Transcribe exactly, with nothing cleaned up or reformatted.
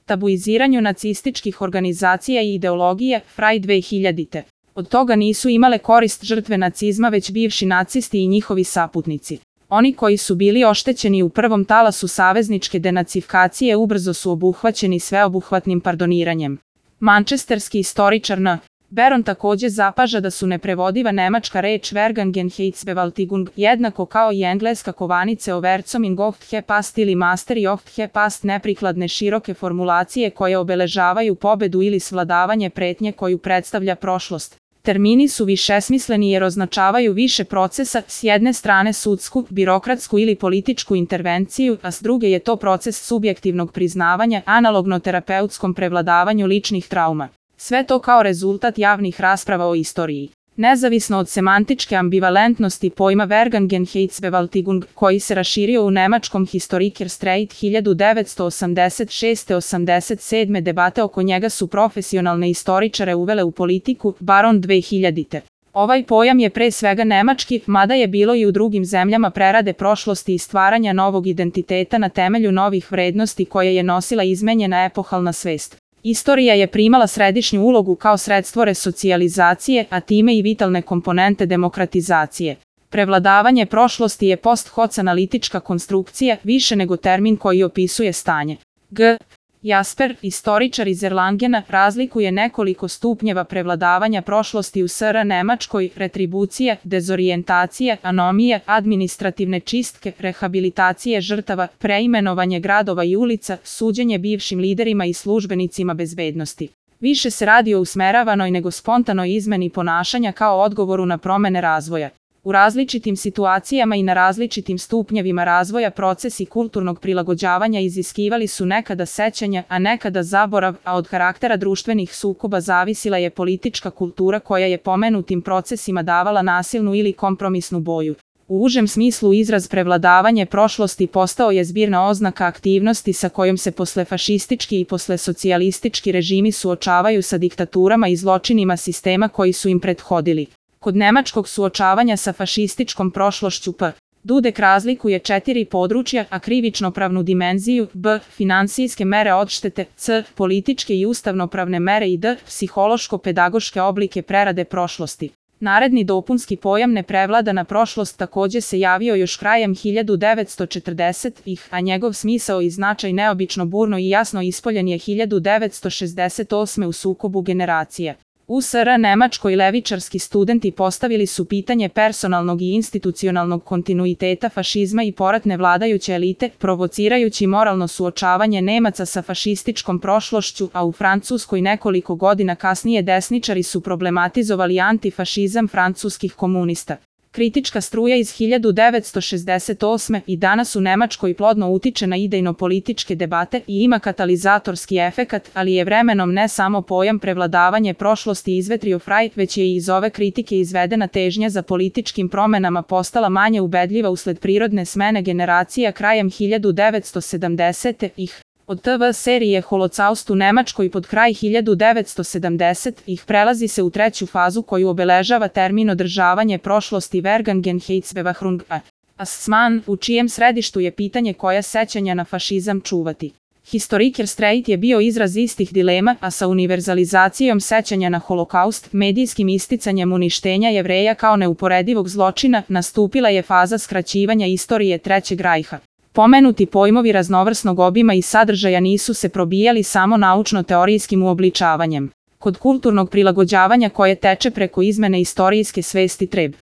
tabuiziranju nacističkih organizacija i ideologije, Fraj dve hiljadite. Od toga nisu imale korist žrtve nacizma već bivši nacisti i njihovi saputnici. Oni koji su bili oštećeni u prvom talasu savezničke denacifikacije ubrzo su obuhvaćeni sveobuhvatnim pardoniranjem. Mančesterski istoričar N. Beron takođe zapaža da su neprevodiva nemačka reč Vergangenheitsbewältigung jednako kao i engleska kovanice Overcoming of the past ili Mastery of the past neprikladne široke formulacije koje obeležavaju pobedu ili svladavanje pretnje koju predstavlja prošlost. Termini su višesmisleni jer označavaju više procesa, s jedne strane sudsku, birokratsku ili političku intervenciju, a s druge je to proces subjektivnog priznavanja, analogno terapeutskom prevladavanju ličnih trauma. Sve to kao rezultat javnih rasprava o istoriji. Nezavisno od semantičke ambivalentnosti pojma Vergangenheitsbewältigung, koji se raširio u nemačkom Historikerstreit hiljadu devetsto osamdeset šeste do osamdeset sedme debate oko njega su profesionalne istoričare uvele u politiku, Baron dve hiljadite. Ovaj pojam je pre svega nemački, mada je bilo i u drugim zemljama prerade prošlosti i stvaranja novog identiteta na temelju novih vrednosti koje je nosila izmenjena epohalna svest. Istorija je primala središnju ulogu kao sredstvo resocijalizacije, a time i vitalne komponente demokratizacije. Prevladavanje prošlosti je post hoc analitička konstrukcija, više nego termin koji opisuje stanje. G. Jasper, istoričar iz Erlangena, razlikuje nekoliko stupnjeva prevladavanja prošlosti u S R Nemačkoj: retribucija, dezorijentacija, anomija, administrativne čistke, rehabilitacije žrtava, preimenovanje gradova i ulica, suđenje bivšim liderima i službenicima bezbednosti. Više se radi o usmeravanoj nego spontanoj izmeni ponašanja kao odgovoru na promene razvoja. U različitim situacijama i na različitim stupnjevima razvoja procesi kulturnog prilagođavanja iziskivali su nekada sećanja, a nekada zaborav, a od karaktera društvenih sukoba zavisila je politička kultura koja je pomenutim procesima davala nasilnu ili kompromisnu boju. U užem smislu izraz prevladavanje prošlosti postao je zbirna oznaka aktivnosti sa kojom se posle fašistički i posle socijalistički režimi suočavaju sa diktaturama i zločinima sistema koji su im prethodili. Kod nemačkog suočavanja sa fašističkom prošlošću P. Dudek razlikuje četiri područja, a krivično-pravnu dimenziju, B. Finansijske mere odštete, C. Političke i ustavnopravne mere i D. Psihološko-pedagoške oblike prerade prošlosti. Naredni dopunski pojam neprevladana prošlost takođe se javio još krajem hiljadu devetsto četrdesetih, a njegov smisao i značaj neobično burno i jasno ispoljen je hiljadu devetsto šezdeset osme u sukobu generacija. U S R Nemačkoj levičarski studenti postavili su pitanje personalnog i institucionalnog kontinuiteta fašizma i poratne vladajuće elite, provocirajući moralno suočavanje Nemaca sa fašističkom prošlošću, a u Francuskoj nekoliko godina kasnije desničari su problematizovali antifašizam francuskih komunista. Kritička struja iz hiljadu devetsto šezdeset osme i danas u Nemačkoj plodno utiče na idejno-političke debate i ima katalizatorski efekat, ali je vremenom ne samo pojam prevladavanje prošlosti izvetrio Fraj, već je i iz ove kritike izvedena težnja za političkim promenama postala manje ubedljiva usled prirodne smene generacija krajem hiljadu devetsto sedamdesetih. Od T V serije Holocaust u Nemačkoj pod kraj hiljadu devetsto sedamdesetih prelazi se u treću fazu koju obeležava termin održavanje prošlosti Vergangenheitsbewältigung, Assman, u čijem središtu je pitanje koja sećanja na fašizam čuvati. Historikerstreit je bio izraz istih dilema, a sa univerzalizacijom sećanja na holokaust, medijskim isticanjem uništenja Jevreja kao neuporedivog zločina, nastupila je faza skraćivanja istorije Trećeg rajha. Pomenuti pojmovi raznovrsnog obima i sadržaja nisu se probijali samo naučno-teorijskim uobličavanjem. Kod kulturnog prilagođavanja koje teče preko izmene istorijske svesti treba